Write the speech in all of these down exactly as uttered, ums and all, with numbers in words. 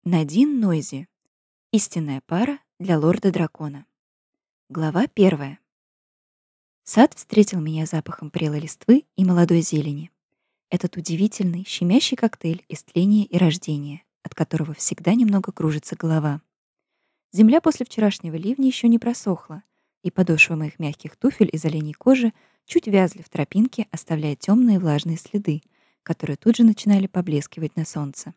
Надин Нойзи. Истинная пара для лорда-дракона. Глава первая. Сад встретил меня запахом прелой листвы и молодой зелени. Этот удивительный, щемящий коктейль из тления и рождения, от которого всегда немного кружится голова. Земля после вчерашнего ливня еще не просохла, и подошвы моих мягких туфель из оленей кожи чуть вязли в тропинке, оставляя темные влажные следы, которые тут же начинали поблескивать на солнце.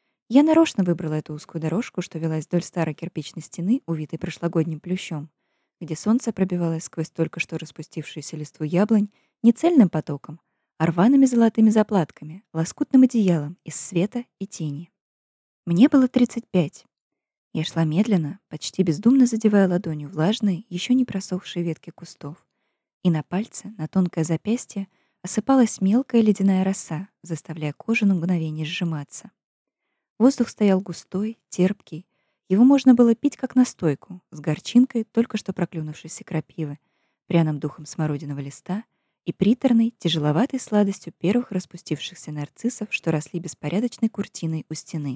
Я нарочно выбрала эту узкую дорожку, что велась вдоль старой кирпичной стены, увитой прошлогодним плющом, где солнце пробивалось сквозь только что распустившуюся листву яблонь не цельным потоком, а рваными золотыми заплатками, лоскутным одеялом из света и тени. Мне было тридцать пять. Я шла медленно, почти бездумно задевая ладонью влажные, еще не просохшие ветки кустов. И на пальце, на тонкое запястье осыпалась мелкая ледяная роса, заставляя кожу на мгновение сжиматься. Воздух стоял густой, терпкий. Его можно было пить как настойку, с горчинкой только что проклюнувшейся крапивы, пряным духом смородиного листа и приторной, тяжеловатой сладостью первых распустившихся нарциссов, что росли беспорядочной куртиной у стены.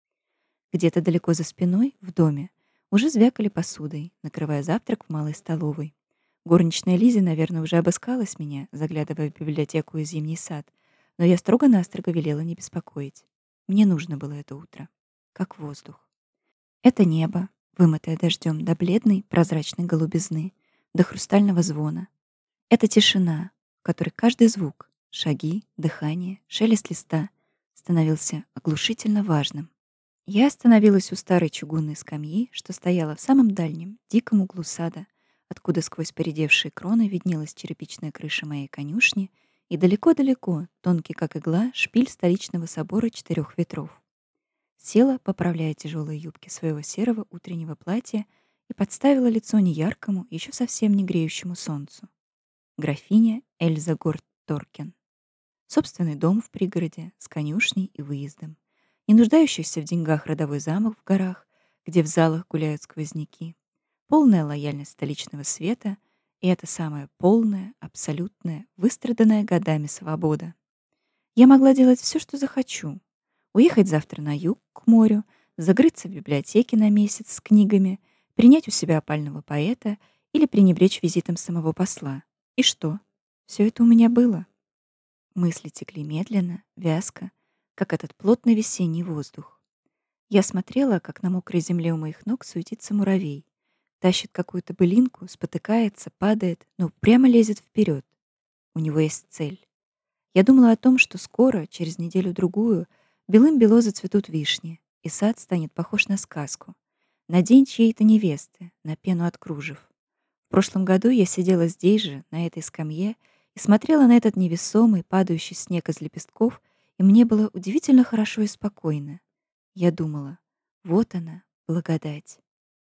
Где-то далеко за спиной, в доме, уже звякали посудой, накрывая завтрак в малой столовой. Горничная Лизи, наверное, уже обыскалась меня, заглядывая в библиотеку и зимний сад, но я строго-настрого велела не беспокоить. Мне нужно было это утро, как воздух. Это небо, вымытое дождем до бледной прозрачной голубизны, до хрустального звона. Это тишина, в которой каждый звук, шаги, дыхание, шелест листа становился оглушительно важным. Я остановилась у старой чугунной скамьи, что стояла в самом дальнем, диком углу сада, откуда сквозь поредевшие кроны виднелась черепичная крыша моей конюшни и далеко-далеко, тонкий как игла, шпиль столичного собора четырех ветров. Села, поправляя тяжелые юбки своего серого утреннего платья, и подставила лицо неяркому, еще совсем не греющему солнцу. Графиня Эльза Горд-Торкен. Собственный дом в пригороде, с конюшней и выездом. Не нуждающийся в деньгах родовой замок в горах, где в залах гуляют сквозняки. Полная лояльность столичного света — и это самая полная, абсолютная, выстраданная годами свобода. Я могла делать все, что захочу. Уехать завтра на юг, к морю, закрыться в библиотеке на месяц с книгами, принять у себя опального поэта или пренебречь визитом самого посла. И что? Все это у меня было. Мысли текли медленно, вязко, как этот плотный весенний воздух. Я смотрела, как на мокрой земле у моих ног суетится муравей. Тащит какую-то былинку, спотыкается, падает, но прямо лезет вперед. У него есть цель. Я думала о том, что скоро, через неделю-другую, белым-бело зацветут вишни, и сад станет похож на сказку, на день чьей-то невесты, на пену от кружев. В прошлом году я сидела здесь же, на этой скамье, и смотрела на этот невесомый, падающий снег из лепестков, и мне было удивительно хорошо и спокойно. Я думала, вот она, благодать.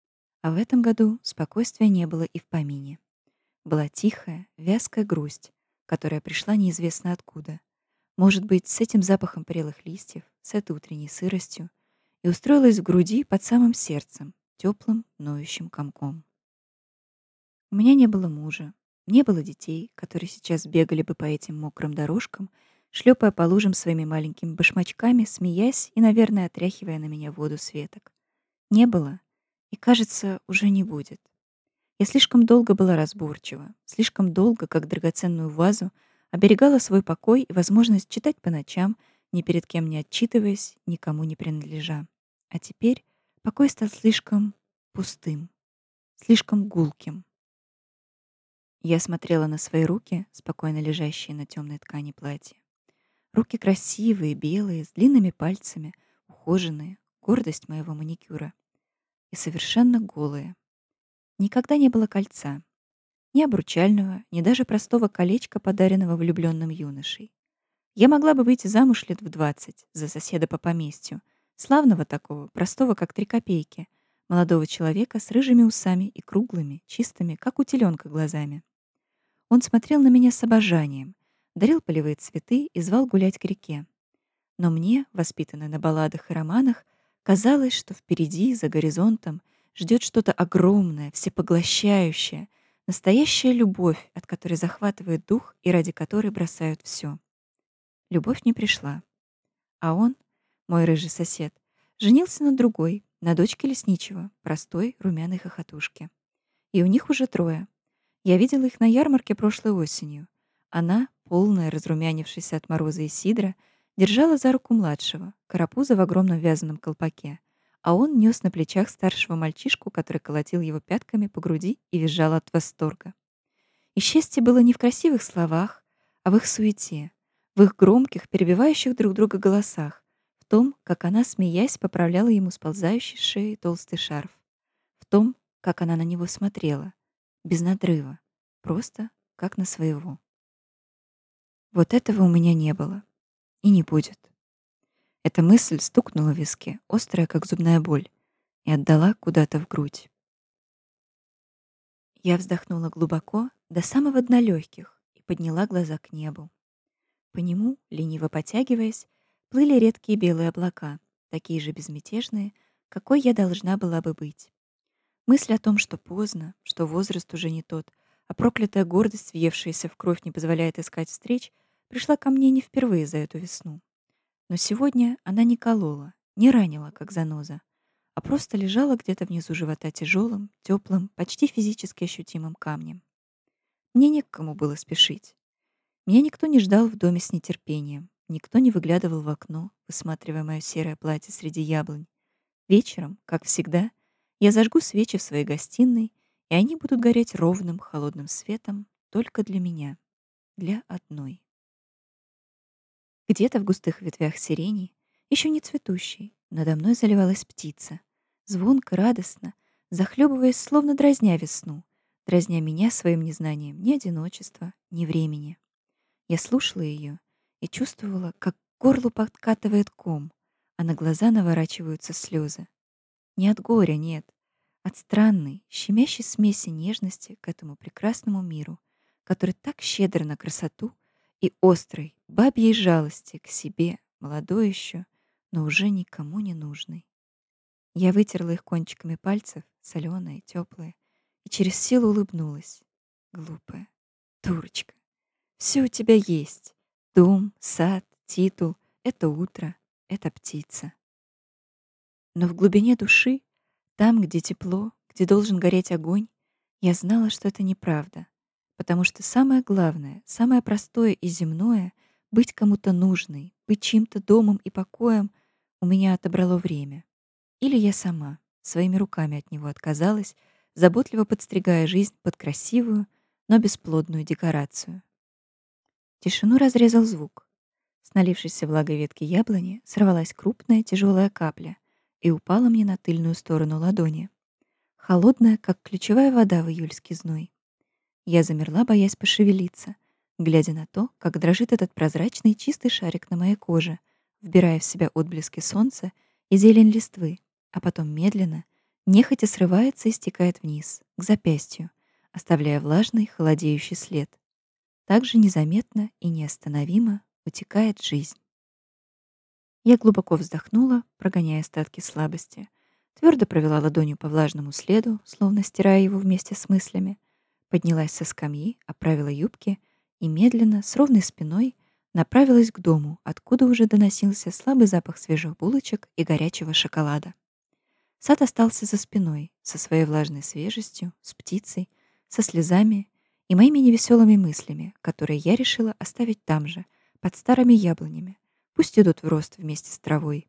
А в этом году спокойствия не было и в помине. Была тихая, вязкая грусть, которая пришла неизвестно откуда. Может быть, с этим запахом прелых листьев, с этой утренней сыростью, и устроилась в груди под самым сердцем, теплым, ноющим комком. У меня не было мужа, не было детей, которые сейчас бегали бы по этим мокрым дорожкам, шлепая по лужам своими маленькими башмачками, смеясь и, наверное, отряхивая на меня воду с веток. Не было. И, кажется, уже не будет. Я слишком долго была разборчива, слишком долго, как драгоценную вазу, оберегала свой покой и возможность читать по ночам, ни перед кем не отчитываясь, никому не принадлежа. А теперь покой стал слишком пустым, слишком гулким. Я смотрела на свои руки, спокойно лежащие на темной ткани платья. Руки красивые, белые, с длинными пальцами, ухоженные, гордость моего маникюра. И совершенно голые. Никогда не было кольца. Ни обручального, ни даже простого колечка, подаренного влюбленным юношей. Я могла бы выйти замуж лет в двадцать за соседа по поместью, славного такого, простого, как три копейки, молодого человека с рыжими усами и круглыми, чистыми, как у теленка, глазами. Он смотрел на меня с обожанием, дарил полевые цветы и звал гулять к реке. Но мне, воспитанной на балладах и романах, казалось, что впереди, за горизонтом, ждет что-то огромное, всепоглощающее, настоящая любовь, от которой захватывает дух и ради которой бросают все. Любовь не пришла. А он, мой рыжий сосед, Женился на другой, на дочке лесничего, простой, румяной хохотушке. И у них уже трое. Я видела их на ярмарке прошлой осенью. Она, полная, разрумянившаяся от мороза и сидра, держала за руку младшего, карапуза в огромном вязаном колпаке, а он нес на плечах старшего мальчишку, который колотил его пятками по груди и визжал от восторга. И счастье было не в красивых словах, а в их суете, в их громких, перебивающих друг друга голосах, в том, как она, смеясь, поправляла ему сползающий с шеи толстый шарф, в том, как она на него смотрела, без надрыва, просто как на своего. Вот этого у меня не было и не будет. Эта мысль стукнула в виске, острая, как зубная боль, и отдала куда-то в грудь. Я вздохнула глубоко, до самого дна легких, и подняла глаза к небу. По нему, лениво потягиваясь, плыли редкие белые облака, такие же безмятежные, какой я должна была бы быть. Мысль о том, что поздно, что возраст уже не тот, а проклятая гордость, въевшаяся в кровь, не позволяет искать встреч, пришла ко мне не впервые за эту весну. Но сегодня она не колола, не ранила, как заноза, а просто лежала где-то внизу живота тяжелым, теплым, почти физически ощутимым камнем. Мне не к кому было спешить. Меня никто не ждал в доме с нетерпением, никто не выглядывал в окно, высматривая мое серое платье среди яблонь. Вечером, как всегда, я зажгу свечи в своей гостиной, и они будут гореть ровным, холодным светом только для меня, для одной. Где-то в густых ветвях сирени, еще не цветущей, надо мной заливалась птица, звонко, радостно, захлебываясь, словно дразня весну, дразня меня своим незнанием ни одиночества, ни времени. Я слушала ее и чувствовала, как к горлу подкатывает ком, а на глаза наворачиваются слезы. Не от горя, нет, от странной, щемящей смеси нежности к этому прекрасному миру, который так щедр на красоту, и острой, бабьей жалости к себе, молодой еще, но уже никому не нужной. Я вытерла их кончиками пальцев, соленые, теплые, и через силу улыбнулась. Глупая, дурочка, все у тебя есть. Дом, сад, титул, это утро, это птица. Но в глубине души, там, где тепло, где должен гореть огонь, я знала, что это неправда, потому что самое главное, самое простое и земное — быть кому-то нужной, быть чьим-то домом и покоем — у меня отобрало время. Или я сама своими руками от него отказалась, заботливо подстригая жизнь под красивую, но бесплодную декорацию. Тишину разрезал звук. С налившейся влагой ветки яблони сорвалась крупная тяжелая капля и упала мне на тыльную сторону ладони. Холодная, как ключевая вода в июльский зной. Я замерла, боясь пошевелиться, глядя на то, как дрожит этот прозрачный чистый шарик на моей коже, вбирая в себя отблески солнца и зелень листвы, а потом медленно, нехотя срывается и стекает вниз, к запястью, оставляя влажный, холодеющий след. Так же незаметно и неостановимо утекает жизнь. Я глубоко вздохнула, прогоняя остатки слабости, твердо провела ладонью по влажному следу, словно стирая его вместе с мыслями, поднялась со скамьи, оправила юбки и медленно, с ровной спиной, направилась к дому, откуда уже доносился слабый запах свежих булочек и горячего шоколада. Сад остался за спиной, со своей влажной свежестью, с птицей, со слезами и моими невеселыми мыслями, которые я решила оставить там же, под старыми яблонями. Пусть идут в рост вместе с травой.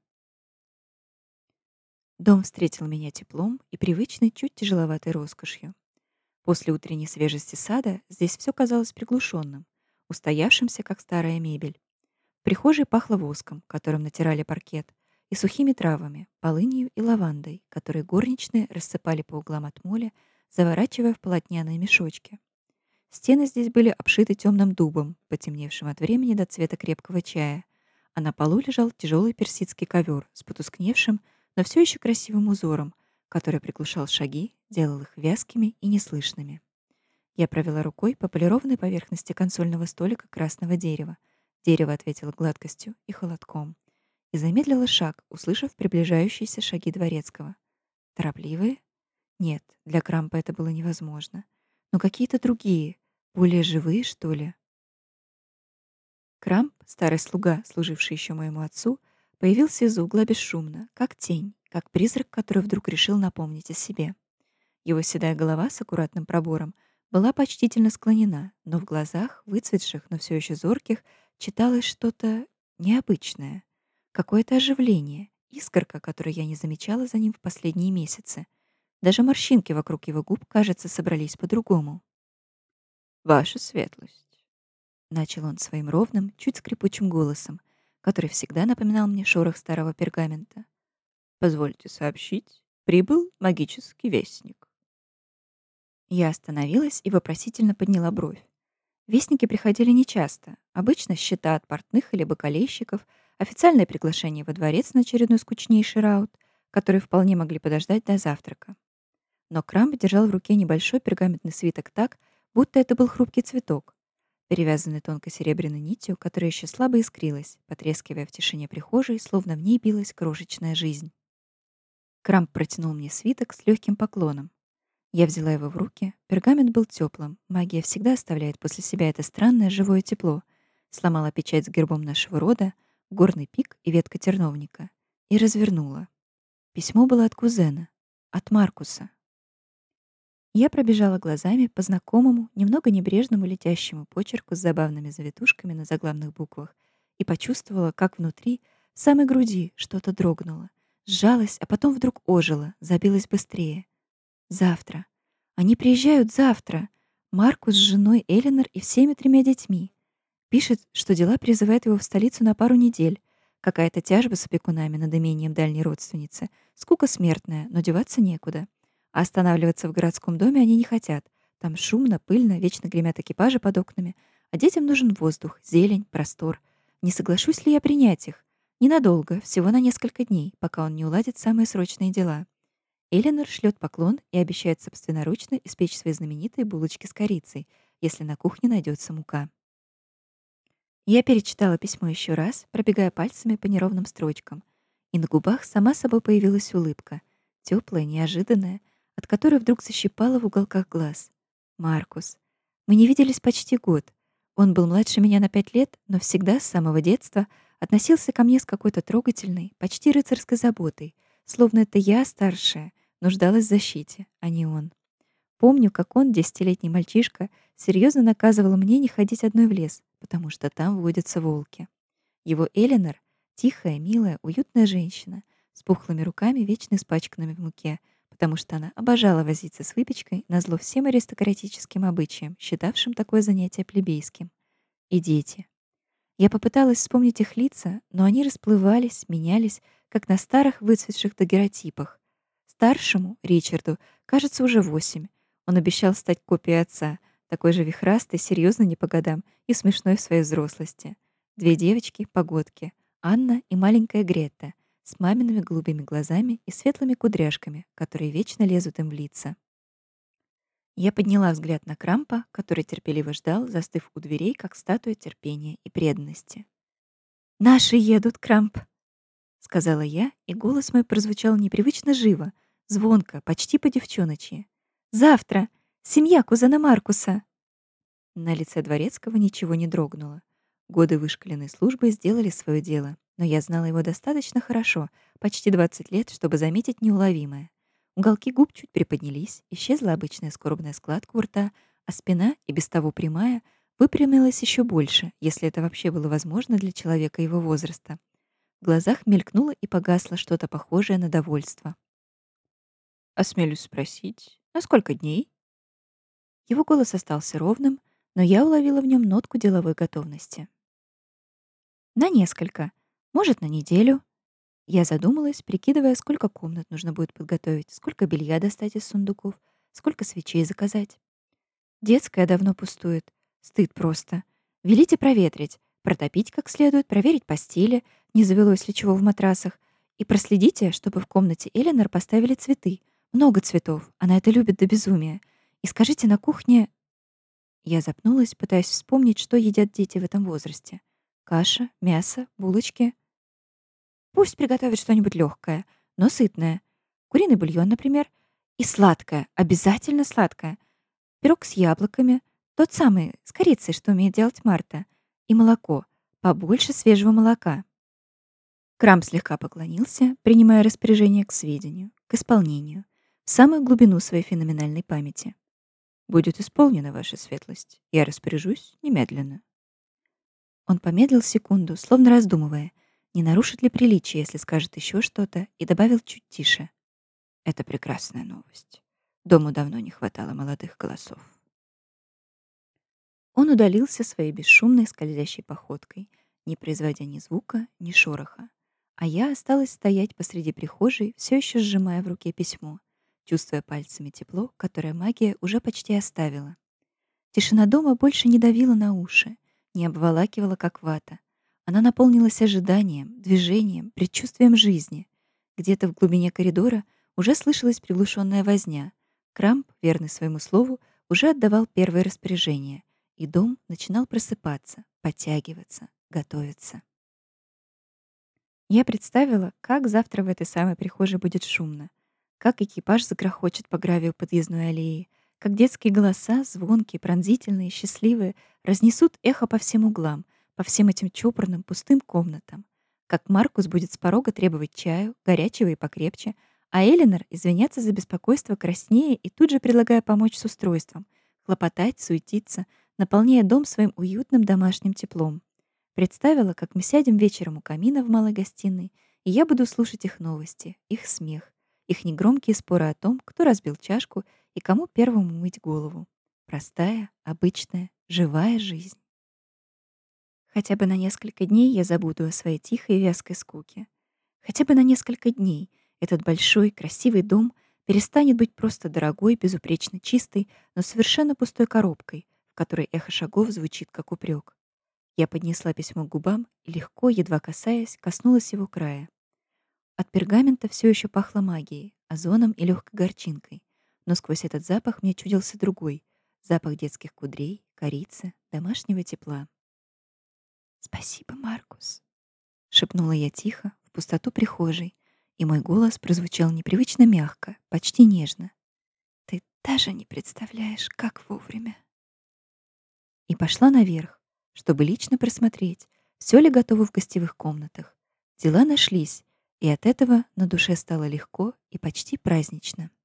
Дом встретил меня теплом и привычной, чуть тяжеловатой роскошью. После утренней свежести сада здесь все казалось приглушенным, устоявшимся, как старая мебель. В прихожей пахло воском, которым натирали паркет, и сухими травами, полынью и лавандой, которые горничные рассыпали по углам от моля, заворачивая в полотняные мешочки. Стены здесь были обшиты темным дубом, потемневшим от времени до цвета крепкого чая, а на полу лежал тяжелый персидский ковер с потускневшим, но все еще красивым узором, который приглушал шаги, делал их вязкими и неслышными. Я провела рукой по полированной поверхности консольного столика красного дерева. Дерево ответило гладкостью и холодком. И замедлила шаг, услышав приближающиеся шаги дворецкого. Торопливые? Нет, для Крампа это было невозможно. Но какие-то другие, более живые, что ли? Крамп, старый слуга, служивший еще моему отцу, Появился из-за угла бесшумно, как тень, как призрак, который вдруг решил напомнить о себе. Его седая голова с аккуратным пробором была почтительно склонена, но в глазах, выцветших, но все еще зорких, читалось что-то необычное, какое-то оживление, искорка, которую я не замечала за ним в последние месяцы. Даже морщинки вокруг его губ, кажется, собрались по-другому. «Ваша светлость», — начал он своим ровным, чуть скрипучим голосом, который всегда напоминал мне шорох старого пергамента. позвольте сообщить, прибыл магический вестник. Я остановилась и вопросительно подняла бровь. Вестники приходили нечасто, обычно счета от портных или бакалейщиков, официальное приглашение во дворец на очередной скучнейший раут, которые вполне могли подождать до завтрака. Но Крамп держал в руке небольшой пергаментный свиток так, будто это был хрупкий цветок, перевязанный тонкой серебряной нитью, которая еще слабо искрилась, потрескивая в тишине прихожей, словно в ней билась крошечная жизнь. Крамп протянул мне свиток с легким поклоном. Я взяла его в руки. Пергамент был теплым. Магия всегда оставляет после себя это странное живое тепло. Сломала печать с гербом нашего рода, горный пик и ветка терновника. И развернула. Письмо было от кузена. От Маркуса. Я пробежала глазами по знакомому, немного небрежному летящему почерку с забавными завитушками на заглавных буквах и почувствовала, как внутри, в самой груди, что-то дрогнуло. Сжалось, а потом вдруг ожило, забилось быстрее. Завтра. Они приезжают завтра. Маркус с женой Эленор и всеми тремя детьми. Пишет, что дела призывают его в столицу на пару недель. Какая-то тяжба с опекунами над имением дальней родственницы. Скука смертная, но деваться некуда. А останавливаться в городском доме они не хотят. Там шумно, пыльно, вечно гремят экипажи под окнами. А детям нужен воздух, зелень, простор. Не соглашусь ли я принять их? Ненадолго, всего на несколько дней, пока он не уладит самые срочные дела. Эленор шлет поклон и обещает собственноручно испечь свои знаменитые булочки с корицей, если на кухне найдется мука. Я перечитала письмо еще раз, пробегая пальцами по неровным строчкам, и на губах сама собой появилась улыбка, теплая, неожиданная, от которой вдруг защипала в уголках глаз. Маркус. Мы не виделись почти год. Он был младше меня на пять лет, но всегда с самого детства относился ко мне с какой-то трогательной, почти рыцарской заботой, словно это я, старшая, нуждалась в защите, а не он. Помню, как он, десятилетний мальчишка, серьезно наказывал мне не ходить одной в лес, потому что там водятся волки. Его Эленор — тихая, милая, уютная женщина, с пухлыми руками, вечно испачканными в муке, потому что она обожала возиться с выпечкой назло всем аристократическим обычаям, считавшим такое занятие плебейским. И дети. Я попыталась вспомнить их лица, но они расплывались, менялись, как на старых выцветших дагеротипах. Старшему, Ричарду, кажется, уже восемь. Он обещал стать копией отца, такой же вихрастый, серьезный не по годам и смешной в своей взрослости. Две девочки, погодки, Анна и маленькая Грета, с мамиными голубыми глазами и светлыми кудряшками, которые вечно лезут им в лица. Я подняла взгляд на Крампа, который терпеливо ждал, застыв у дверей, как статуя терпения и преданности. «Наши едут, Крамп!» — сказала я, и голос мой прозвучал непривычно живо, звонко, почти по-девчоночьи. «Завтра! Семья кузена Маркуса!» На лице Дворецкого ничего не дрогнуло. Годы вышкаленной службы сделали свое дело, но я знала его достаточно хорошо, почти двадцать лет, чтобы заметить неуловимое. Уголки губ чуть приподнялись, исчезла обычная скорбная складка у рта, а спина, и без того прямая, выпрямилась еще больше, если это вообще было возможно для человека его возраста. В глазах мелькнуло и погасло что-то похожее на довольство. Осмелюсь спросить, на сколько дней? Его голос остался ровным, но я уловила в нем нотку деловой готовности. На несколько, может, на неделю. Я задумалась, прикидывая, сколько комнат нужно будет подготовить, сколько белья достать из сундуков, сколько свечей заказать. Детская давно пустует. Стыд просто. Велите проветрить, протопить как следует, проверить постели, не завелось ли чего в матрасах, и проследите, чтобы в комнате Эленор поставили цветы. Много цветов, она это любит до безумия. И скажите на кухне... Я запнулась, пытаясь вспомнить, что едят дети в этом возрасте. Каша, мясо, булочки. Пусть приготовят что-нибудь легкое, но сытное. Куриный бульон, например. И сладкое, обязательно сладкое. Пирог с яблоками, тот самый, с корицей, что умеет делать Марта. И молоко, побольше свежего молока. Крамп слегка поклонился, принимая распоряжение к сведению, к исполнению, в самую глубину своей феноменальной памяти. Будет исполнена ваша светлость. Я распоряжусь немедленно. Он помедлил секунду, словно раздумывая, не нарушит ли приличие, если скажет еще что-то, и добавил чуть тише. Это прекрасная новость. Дому давно не хватало молодых голосов. Он удалился своей бесшумной скользящей походкой, не производя ни звука, ни шороха. А я осталась стоять посреди прихожей, все еще сжимая в руке письмо, чувствуя пальцами тепло, которое магия уже почти оставила. Тишина дома больше не давила на уши, не обволакивала, как вата. Она наполнилась ожиданием, движением, предчувствием жизни. Где-то в глубине коридора уже слышалась приглушенная возня. Крамп, верный своему слову, уже отдавал первые распоряжения, и дом начинал просыпаться, подтягиваться, готовиться. Я представила, как завтра в этой самой прихожей будет шумно, как экипаж загрохочет по гравию подъездной аллеи, как детские голоса, звонкие, пронзительные, счастливые, разнесут эхо по всем углам, по всем этим чопорным, пустым комнатам, как Маркус будет с порога требовать чаю, горячего и покрепче, а Эленор извиняться за беспокойство краснее и тут же предлагая помочь с устройством, хлопотать, суетиться, наполняя дом своим уютным домашним теплом. Представила, как мы сядем вечером у камина в малой гостиной, и я буду слушать их новости, их смех, их негромкие споры о том, кто разбил чашку и кому первому мыть голову. Простая, обычная, живая жизнь. Хотя бы на несколько дней я забуду о своей тихой и вязкой скуке. Хотя бы на несколько дней этот большой, красивый дом перестанет быть просто дорогой, безупречно чистой, но совершенно пустой коробкой, в которой эхо шагов звучит как упрек. Я поднесла письмо к губам и легко, едва касаясь, коснулась его края. От пергамента все еще пахло магией, озоном и легкой горчинкой, но сквозь этот запах мне чудился другой — запах детских кудрей, корицы, домашнего тепла. «Спасибо, Маркус», — шепнула я тихо в пустоту прихожей, и мой голос прозвучал непривычно мягко, почти нежно. «Ты даже не представляешь, как вовремя». И пошла наверх, чтобы лично просмотреть, все ли готово в гостевых комнатах. Дела нашлись, и от этого на душе стало легко и почти празднично.